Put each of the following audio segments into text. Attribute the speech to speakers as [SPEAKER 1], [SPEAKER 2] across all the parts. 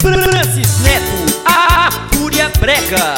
[SPEAKER 1] Francis Neto, a Fúria Brega.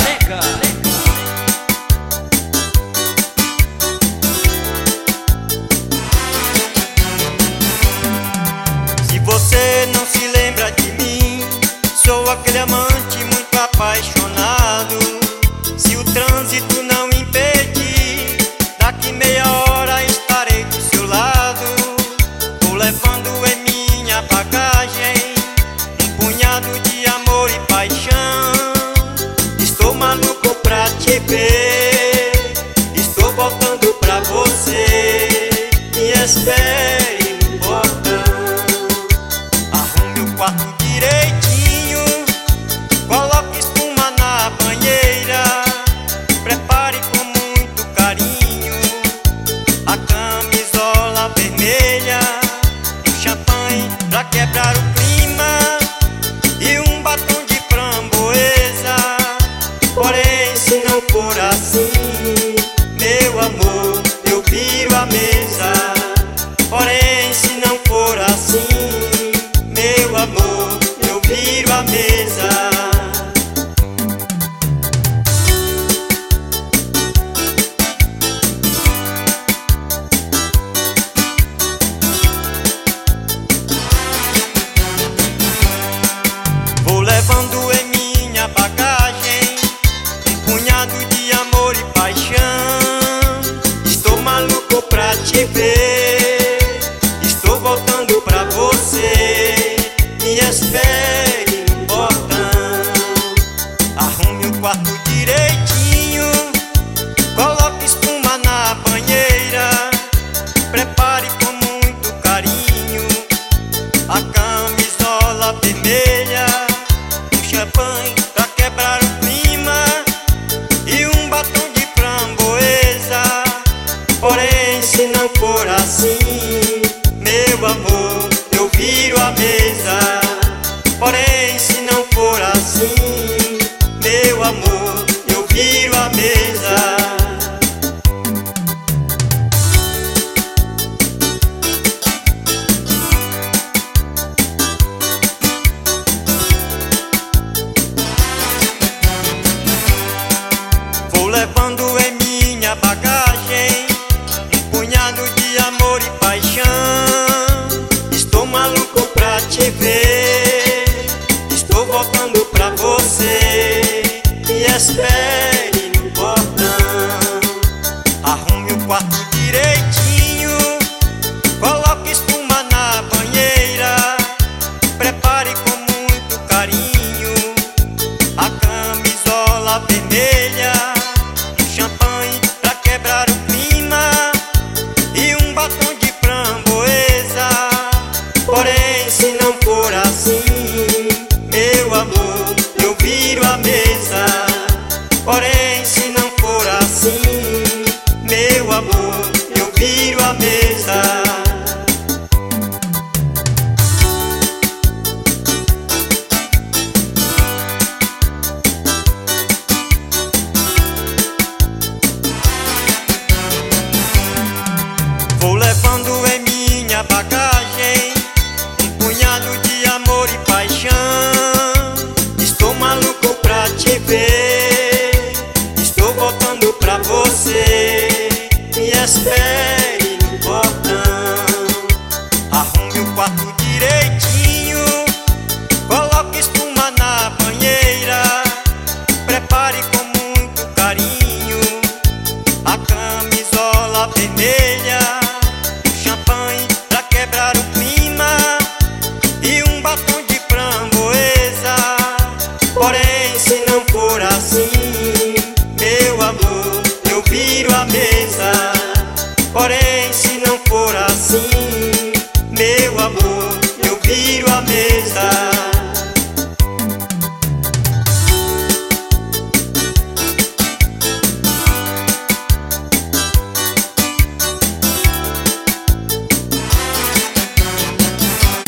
[SPEAKER 2] Se você não se lembra de mim, sou aquele amante muito apaixonado. Se o trânsito não impedir, daqui meia hora estarei do seu lado. Vou levando em minha bagagem um punhado de amor e paixão. Estou maluco pra te ver, estou voltando pra você. Me espere no portão, arrume o quarto direitinho, coloque espuma na banheira, prepare com muito carinho a camisola vermelha, um champanhe pra quebrar o clima e um batom de framboesa. Porém, se não for assim, meu amor, eu viro a mesa. Porém, se não for assim, meu amor, eu viro a mesa. Vou levando em minha bagagem um punhado de amor e paixão. Estou maluco pra te ver, estou voltando pra você. Me espere no portão, arrume o quarto direitinho, coloque espuma na banheira, prepare com muito carinho a camisola vermelha, um champanhe pra quebrar o clima e um batom de framboesa. Porém, se não for assim, meu amor, eu viro a mesa. Porém, se não for assim, meu amor, eu viro a mesa. Vou levando em minha bagagem um punhado de amor e paixão. Estou maluco pra te ver, estou voltando pra você. Me espere no portão, arrume o quarto direitinho, coloque espuma na banheira, prepare com muito carinho a camisola vermelha, um champanhe pra quebrar o clima e um batom de framboesa. Porém, se não for assim, meu amor, eu viro a mesa. Porém, se não for assim, meu amor, eu viro a mesa. Vou levando em minha bagagem um punhado de amor e paixão.